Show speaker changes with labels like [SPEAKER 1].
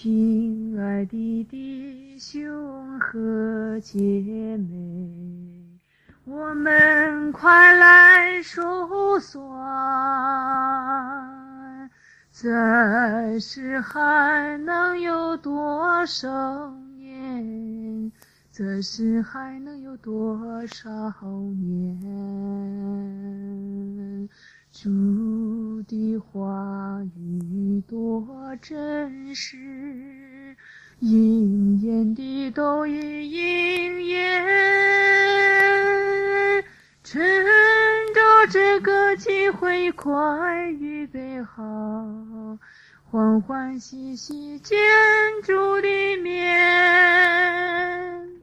[SPEAKER 1] 亲爱的弟兄和姐妹，我们快来数算，这世还能有多少年？这世还能有多少年？主的话语多真实，应验的都已应验。趁着这个机会，快预备好，欢欢喜喜见主的面。